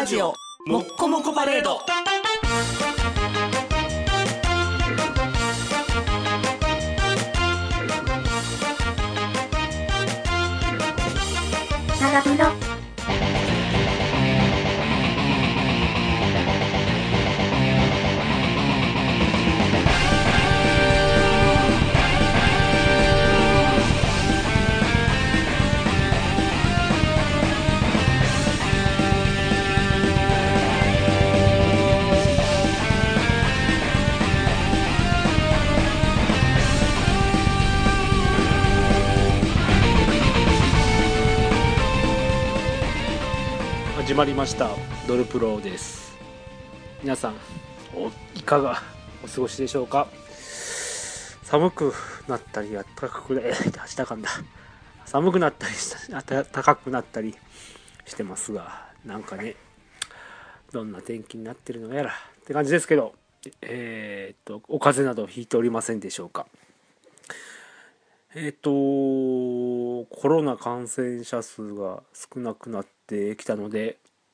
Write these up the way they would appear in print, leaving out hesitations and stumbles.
ジオもっこもこパレード。 長風呂。 始まりましたドルプロです。皆さんいかがお過ごしでしょうか。寒くなったり暖かく寒くなったり暖かくなったりしてますが、なんかね、どんな天気になってるのやらって感じですけど、お風邪などひいておりませんでしょうか。コロナ感染者数が少なくなってきたので、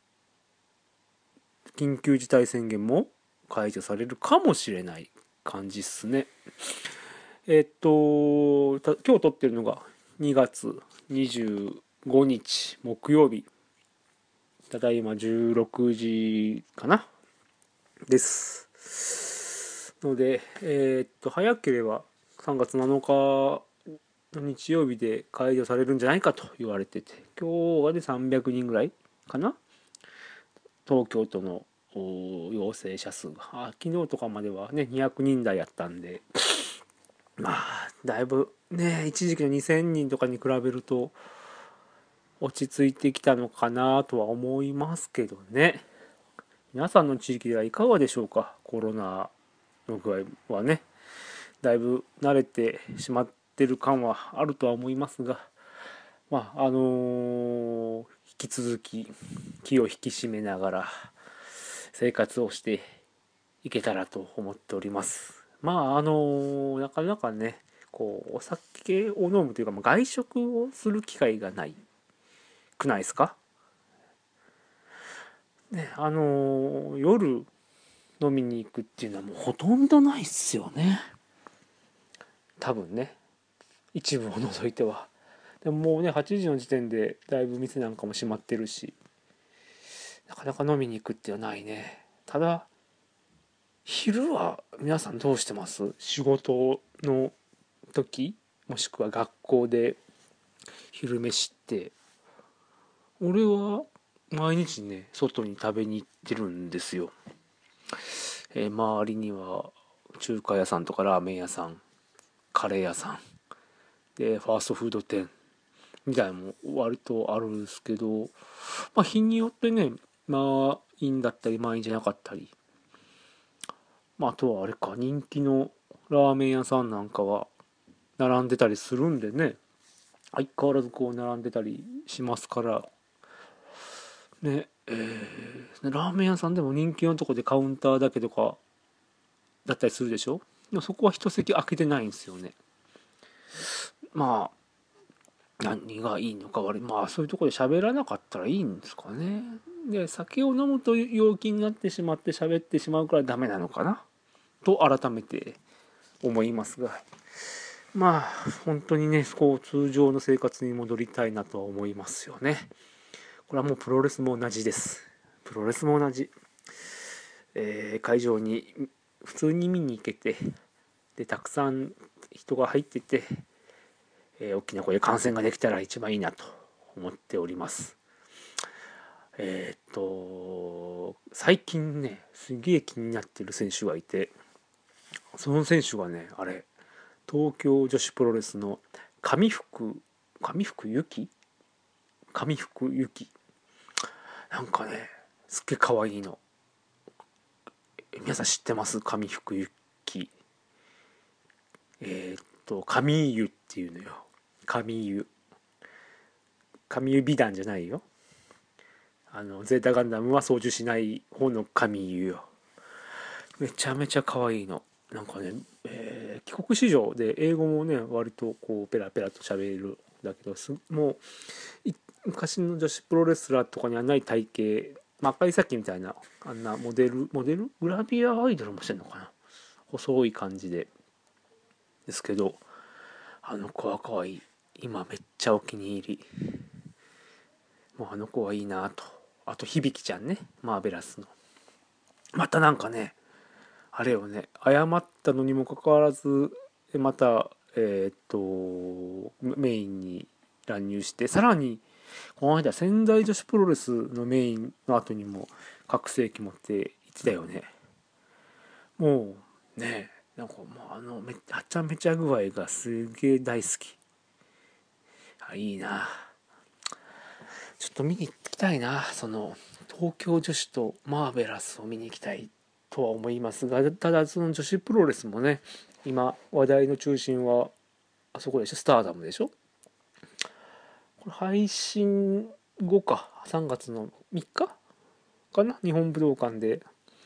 緊急事態宣言も解除されるかもしれない感じっすね。今日撮ってるのが2月25日木曜日、ただいま16時かなですので、早ければ3月7日の日曜日で解除されるんじゃないかと言われてて、今日はで300人ぐらいかな、東京都の陽性者数が昨日とかまではね200人台やったんで、まあだいぶね一時期の2000人とかに比べると落ち着いてきたのかなとは思いますけどね。皆さんの地域ではいかがでしょうか。コロナの具合はね、だいぶ慣れてしまってる感はあるとは思いますが、まあ引き続き気を引き締めながら生活をしていけたらと思っております。まあなかなかねこうお酒を飲むというか、外食をする機会がないくないですかね。夜飲みに行くっていうのはもうほとんどないっすよね、多分ね、一部を除いては。でももうね8時の時点でだいぶ店なんかも閉まってるし、なかなか飲みに行くっていうのはないね。ただ昼は皆さんどうしてます？仕事の時もしくは学校で昼飯って、俺は毎日ね外に食べに行ってるんですよ。周りには中華屋さんとかラーメン屋さん、カレー屋さんでファーストフード店みたいなのも割とあるんですけど、日によってね満員だったり満員じゃなかったり、あとはあれか、人気のラーメン屋さんなんかは並んでたりするんでね、相変わらずこう並んでたりしますからね。ラーメン屋さんでも人気のとこでカウンターだけとかだったりするでしょ。でもそこは一席空けてないんですよね。何がいいのか悪い、そういうとこで喋らなかったらいいんですかね。で酒を飲むと陽気になってしまって喋ってしまうからダメなのかなと改めて思いますが、本当にねこう通常の生活に戻りたいなとは思いますよね。これはもうプロレスも同じです。プロレスも同じ、会場に普通に見に行けて、でたくさん人が入ってて、大きな声で観戦ができたら一番いいなと思っております。最近ねすげえ気になってる選手がいて、その選手がね東京女子プロレスの上福由紀なんかねすっげえ可愛いの。皆さん知ってます？上福由紀。上湯っていうのよ。上湯美談じゃないよ。ゼータガンダムは操縦しない方の上湯よ。めちゃめちゃ可愛いの。なんかね、帰国子女で英語もね割とこうペラペラと喋れるんだけど、もう昔の女子プロレスラーとかにはない体型赤井咲みたいなあんなモデルグラビアアイドルもしてんのかな、細い感じですけど、あの子は可愛い。今めっちゃお気に入り。もうあの子はいいなと。あと響ちゃんね、マーベラスの。またなんかね、あれよね、謝ったのにもかかわらずまたメインに乱入して、さらにこの間仙台女子プロレスのメインの後にも拡声器持って行ってたよね。もうね、なんかもうはちゃめちゃ具合がすげえ大好き。いいな。ちょっと見に行きたいな、その東京女子とマーベラスを見に行きたいとは思いますが、ただその女子プロレスもね、今話題の中心はあそこでしょ、スターダムでしょ。これ配信後か、3月の3日かな、日本武道館で、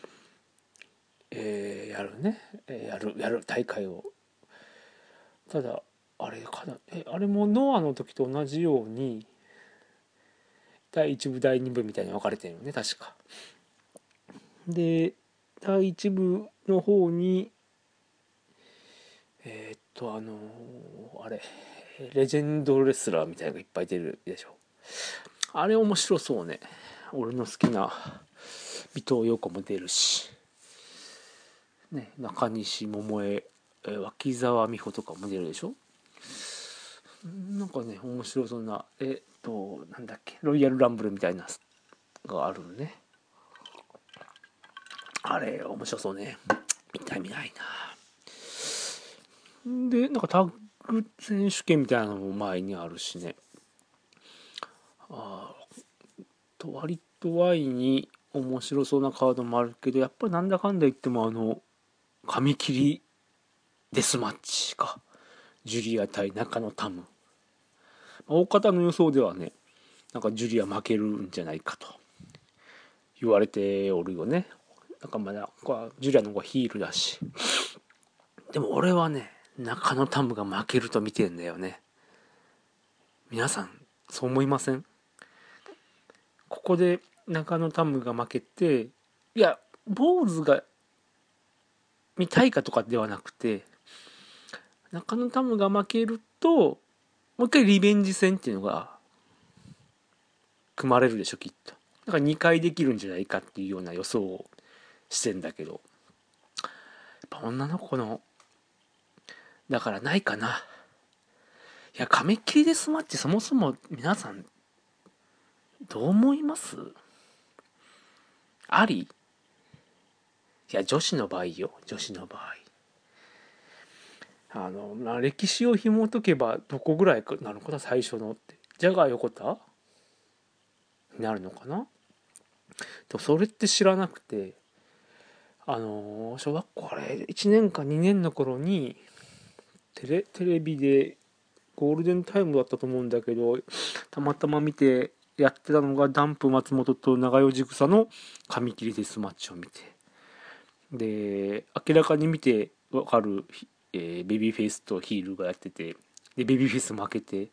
やるね、やる大会を。ただあれかな、あれもノアの時と同じように第1部第2部みたいに分かれてるよね確か。で第1部の方にあれレジェンドレスラーみたいなのがいっぱい出るでしょ。あれ面白そうね。俺の好きな伊藤陽子も出るし、ね、中西桃江、脇沢美穂とかも出るでしょ。なんかね面白そうな、なんだっけ、ロイヤルランブルみたいながあるね。あれ面白そうね。見ないな。でなんかタッグ選手権みたいなのも前にあるしね。割とワイに面白そうなカードもあるけど、やっぱりなんだかんだ言っても紙切りデスマッチか、ジュリア対中野タム。大方の予想ではね、なんかジュリア負けるんじゃないかと言われておるよね。なんかまだジュリアの方がヒールだし、でも俺はね中野タムが負けると見てんだよね。皆さんそう思いません？ここで中野タムが負けて、いや坊主が見たいかとかではなくて、中野タムが負けるともう一回リベンジ戦っていうのが組まれるでしょきっと。だから2回できるんじゃないかっていうような予想をしてんだけど、やっぱ女の子のだからないかな。いや亀切りデスマッチ、そもそも皆さんどう思います？あり？いや女子の場合よ、女子の場合歴史を紐解けばどこぐらいなのかな、最初のってジャガー横田になるのかな。でもそれって知らなくて、小学校あれ1年か2年の頃にテレビでゴールデンタイムだったと思うんだけど、たまたま見てやってたのがダンプ松本と長与千草の紙切りデスマッチを見て、で明らかに見てわかる、ベビーフェイスとヒールがやってて、でベビーフェイス負けて、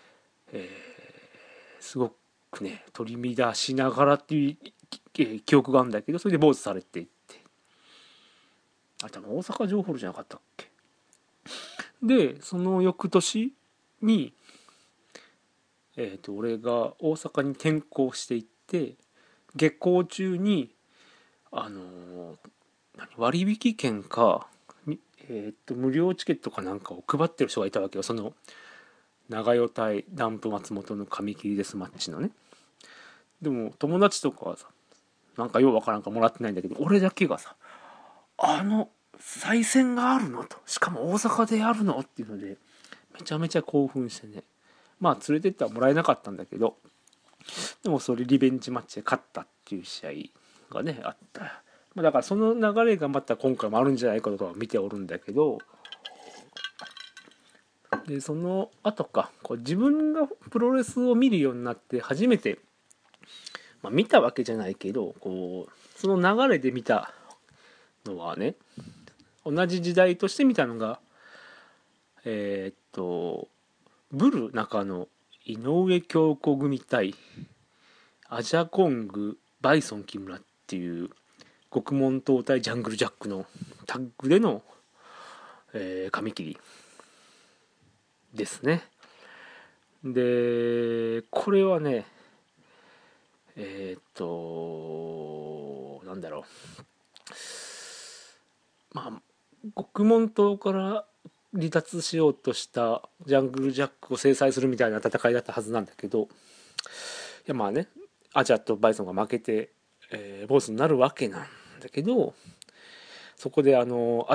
すごくね取り乱しながらっていう、記憶があるんだけど、それで坊主されていって、多分大阪城ホールじゃなかったっけ。でその翌年に俺が大阪に転校していって、下校中に割引券か、無料チケットかなんかを配ってる人がいたわけよ。その長与対ダンプ松本の紙切りデスマッチのね。でも友達とかはさ、なんかようわからんかもらってないんだけど、俺だけがさ、再戦があるのと、しかも大阪でやるのっていうのでめちゃめちゃ興奮してね、まあ連れてってはもらえなかったんだけど、でもそれリベンジマッチで勝ったっていう試合がねあった。だからその流れがまた今回もあるんじゃないかとは見ておるんだけど、でその後か、自分がプロレスを見るようになって初めて、見たわけじゃないけどその流れで見たのはね、同じ時代として見たのがブル中野井上京子組対アジャコングバイソン木村っていう獄門島対ジャングルジャックのタッグでの、紙切りですね。でこれはねなんだろう、まあ獄門島から離脱しようとしたジャングルジャックを制裁するみたいな戦いだったはずなんだけど、いやまあねアジャとバイソンが負けて、ボスになるわけなんだけど、そこでアジ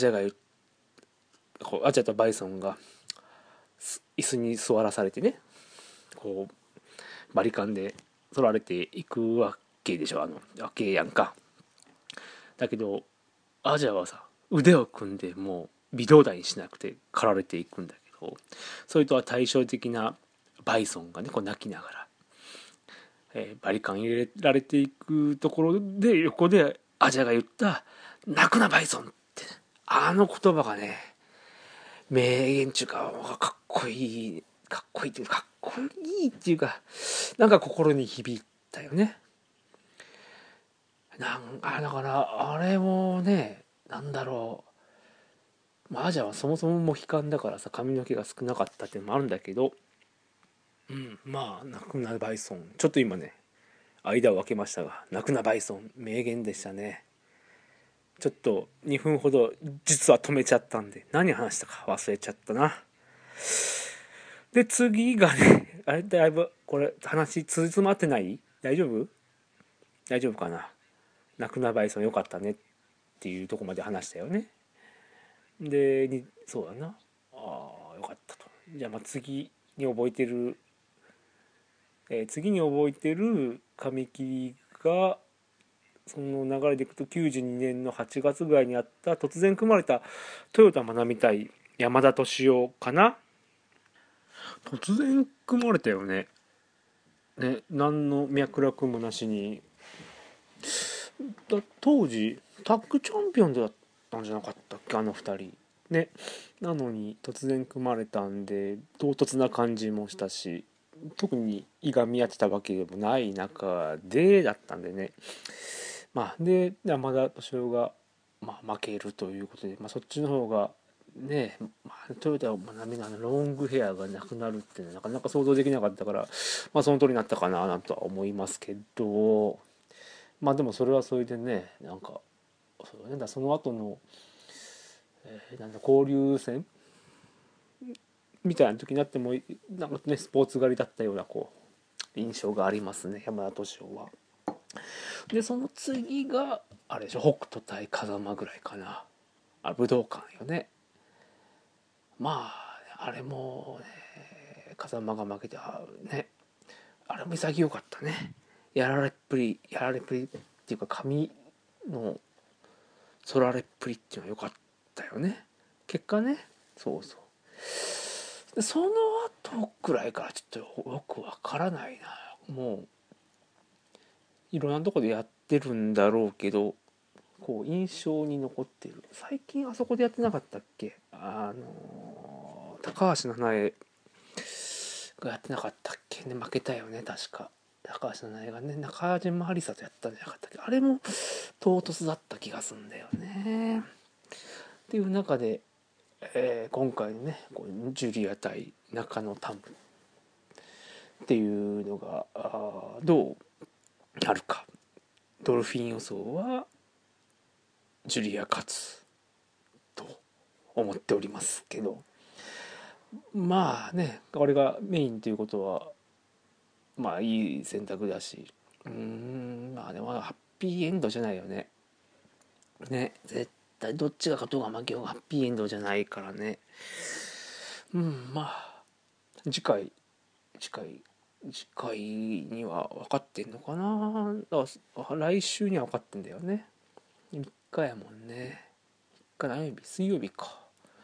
ャとバイソンが椅子に座らされてね、こうバリカンで取られていくわけでしょ、わけやんか。だけどアジャはさ腕を組んでもう微動だにしなくて駆られていくんだけど、それとは対照的なバイソンがねこう泣きながら、バリカン入れられていくところで横でアジャが言った泣くなバイソンって、あの言葉がね名言っていうかかっこいいっていうかなんか心に響いたよね。だからあれもね、なんだろう、アジアはそもそもモヒカンだからさ髪の毛が少なかったっていうのもあるんだけど、まあ泣くなバイソン、ちょっと今ね間を分けましたが、泣くなバイソン名言でしたね。ちょっと2分ほど実は止めちゃったんで何話したか忘れちゃったな。で次がねあれだいぶこれ話つじつまってない？大丈夫かな。泣くなバイソンよかったねっていうとこまで話したよね。でそうだな、よかったと。じゃあ次に覚えてる、紙切りがその流れでいくと92年の8月ぐらいにあった突然組まれた豊田真奈美対山田敏夫かな。突然組まれたよね。何の脈絡もなしに。当時タッグチャンピオンだったんじゃなかったっけあの2人ね。なのに突然組まれたんで唐突な感じもしたし、特にいがみ合ってたわけでもない中でだったんでね。で山田敏夫が、負けるということで、そっちの方がね、豊田真奈美のロングヘアがなくなるっていうのはなかなか想像できなかったから、その通りになったかなとは思いますけど、でもそれはそれでね、なんかその後の、交流戦みたいな時になってもなんかねスポーツ狩りだったような印象がありますね、山田敏夫は。でその次があれでしょ、北斗対風間ぐらいかな。武道館よね。あれもね風間が負けてあれも潔かったね。やられっぷりっていうか髪の反られっぷりっていうのは良かったよね結果ね。そうでその後くらいからちょっとよくわからないな。もういろんなとこでやってるんだろうけど印象に残ってる。最近あそこでやってなかったっけ、高橋七重がやってなかったっけね。負けたよね確か。高橋七重がね中島ハリサとやったんじゃなかったっけ。あれも唐突だった気がするんだよね。っていう中で、今回のねジュリア対中野タムっていうのがどうなるか。ドルフィン予想はジュリア勝つと思っておりますけど、これがメインということはいい選択だし、でもハッピーエンドじゃないよね。絶対どっちが勝とうが負けようがハッピーエンドじゃないからね。次回には分かってんのかな。だから来週には分かってんだよね。3日やもんね。3日何曜日？水曜日か。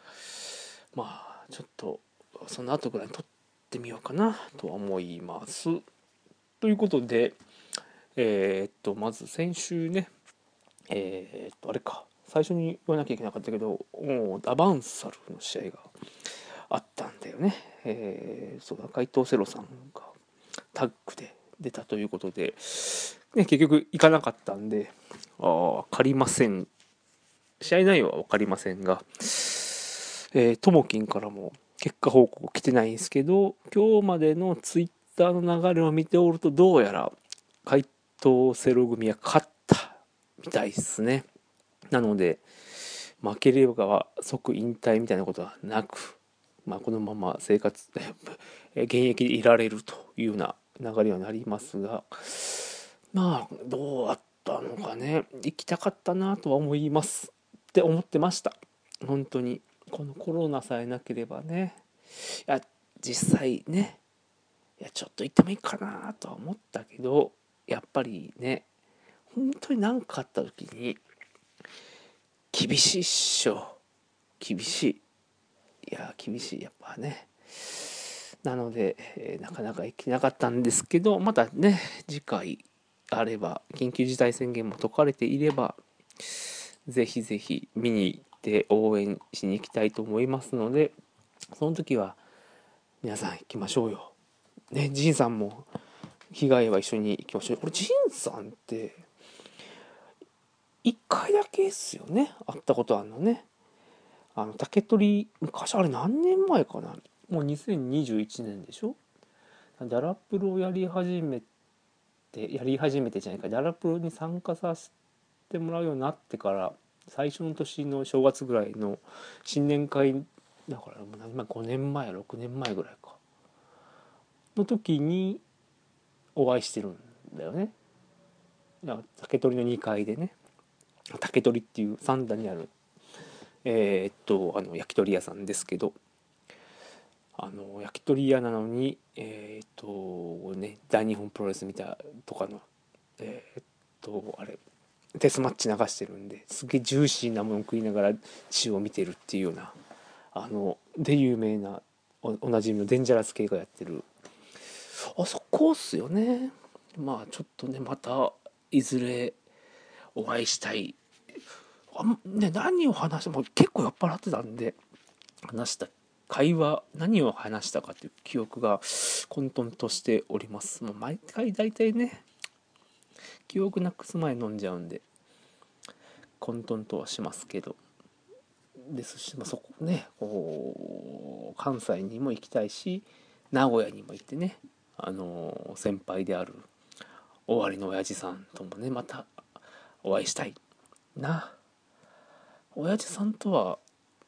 ちょっとその後ぐらいに撮ってみようかなとは思います。ということでまず先週ねあれか最初に言わなきゃいけなかったけどダバンサルの試合があったんだよね。そうだ、怪盗セロさんがタッグで出たということで、 ね、結局行かなかったんで分かりません。試合内容は分かりませんが、ともきんからも結果報告来てないんですけど、今日までのツイッターの流れを見ておると、どうやら怪盗セロ組は勝ったみたいですね。なので負ければ即引退みたいなことはなく、このまま生活現役でいられるというような流れになりますが、どうだったのかね。行きたかったなとは思いますって思ってました。本当にこのコロナさえなければね。いや実際ね、ちょっと行ってもいいかなとは思ったけど、やっぱりね、本当に何かあった時に厳しいっしょ。厳しい。厳しい、やっぱね。なので、なかなか行けなかったんですけど、またね、次回あれば、緊急事態宣言も解かれていれば、ぜひぜひ見に行って応援しに行きたいと思いますので、その時は皆さん行きましょうよ。ね、ジンさんも被害は一緒に行きましょう。これジンさんって1回だけですよね、会ったことあるのね。竹取、昔あれ何年前かな、もう2021年でしょ。ダラプロをやり始めてじゃないか、ダラプロに参加させてもらうようになってから最初の年の正月ぐらいの新年会だから、今5年前6年前ぐらいかの時にお会いしてるんだよね。竹取の2階でね、竹取っていう三田にある焼き鳥屋さんですけど、焼き鳥屋なのに大日本プロレスみたいなとかのあれデスマッチ流してるんで、すげえジューシーなもの食いながら血を見てるっていうような、で有名なおなじみのデンジャラス系がやってるあそこっすよね。ちょっとね、またいずれお会いしたい。何を話しても結構酔っ払ってたんで、話した会話、何を話したかという記憶が混沌としております。もう毎回大体ね、記憶なくす前飲んじゃうんで混沌とはしますけど、ですし、そこね、関西にも行きたいし、名古屋にも行ってね、先輩である終わりの親父さんともね、またお会いしたいな。親父さんとは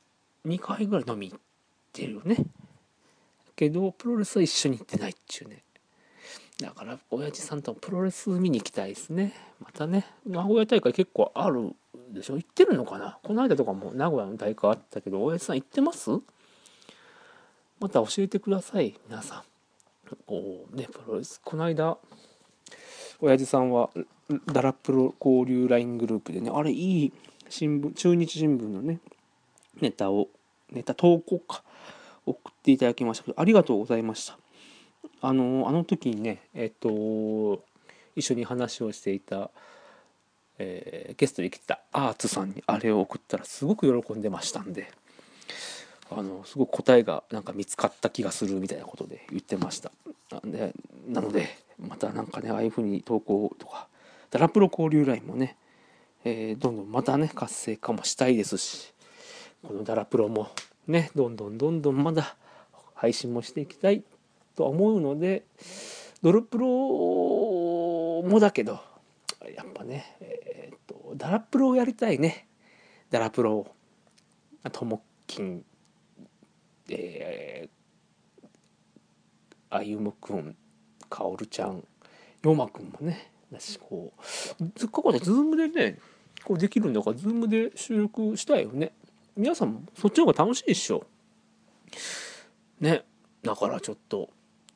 2回ぐらい飲み行ってるよね。けどプロレスは一緒に行ってないっちゅうね。だから親父さんとプロレス見に行きたいですね。またね、名古屋大会結構あるでしょ。行ってるのかな。この間とかも名古屋の大会あったけど、親父さん行ってます？また教えてください皆さん。プロレスこの間親父さんはダラプロ交流 LINE グループでね、あれいい新聞、中日新聞のねネタ投稿か送っていただきましたけど、ありがとうございました。あの時にね、一緒に話をしていた、ゲストに来てたアーツさんにあれを送ったらすごく喜んでましたんで、すごく答えがなんか見つかった気がするみたいなことで言ってました。なのでまたなんかね、ああいう風に投稿とかダラプロ交流ラインもね、どんどんまたね活性化もしたいですし、このダラプロもねどんどんまだ配信もしていきたいと思うので、ドルプロもだけどやっぱね、ダラプロをやりたいね。ダラプロをともきん、あゆむくん、かおるちゃん、よまくんもねだし、せっかくねズームでねできるんだから、ズームで収録したいよね。皆さんもそっちの方が楽しいでしょね。だからちょっと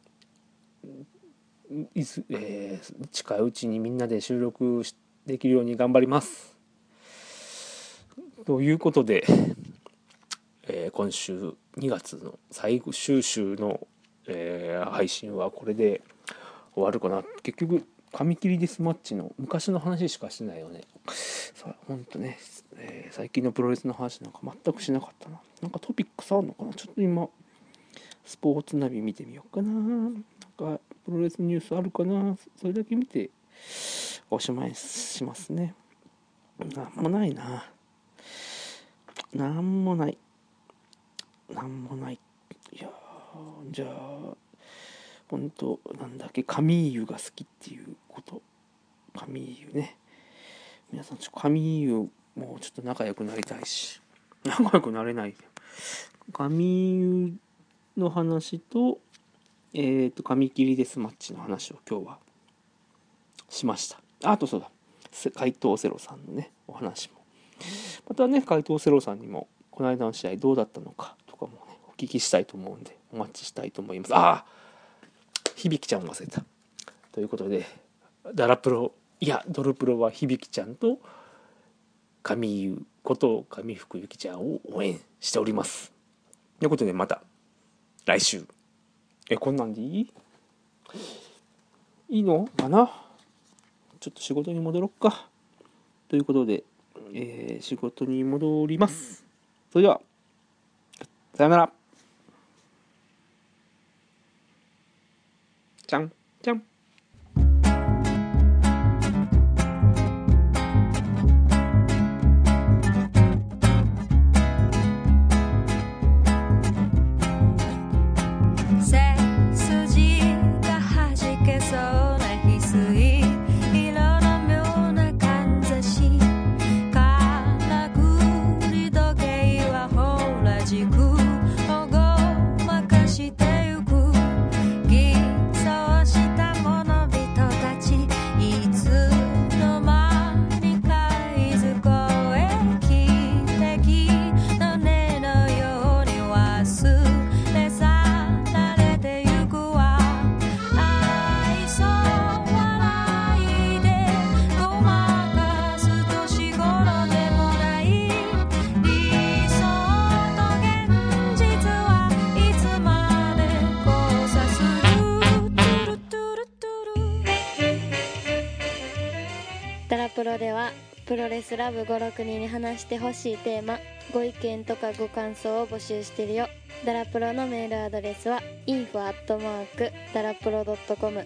近いうちにみんなで収録できるように頑張ります。ということで、今週2月の最終週の、配信はこれで終わるかな。結局紙切りデスマッチの昔の話しかしないよね。ほんとね、最近のプロレスの話なんか全くしなかったな。なんかトピックスあるのかな。ちょっと今スポーツナビ見てみようかな。なんかプロレスニュースあるかな。それだけ見ておしまいしますね。なんもないな。なんもない。いやじゃあ本当なんだっけ、カミーユが好きっていうこと。カミーユね。皆さんカミーユもうちょっと仲良くなりたいし、仲良くなれない。カミーユの話と紙切りデスマッチの話を今日はしました。あとそうだ、怪盗セロさんのねお話もまたね、怪盗セロさんにもこの間の試合どうだったのかとかもねお聞きしたいと思うんでお待ちしたいと思います。ああ、響ちゃん忘れたということで、ドルプロは響ちゃんと神優こと上福ゆきちゃんを応援しております。ということでまた来週。こんなんでいいのかな。ちょっと仕事に戻ろっかということで、仕事に戻ります。それではさよなら。じゃんじゃん。 ダラプロではプロレスラブ5,6人に話してほしいテーマ、ご意見とかご感想を募集してるよ。ダラプロのメールアドレスは info@darapro.com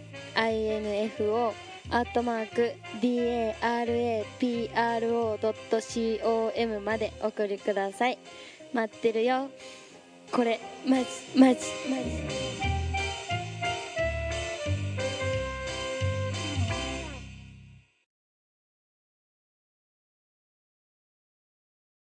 info@darapro.com までお送りください。待ってるよ。これマジ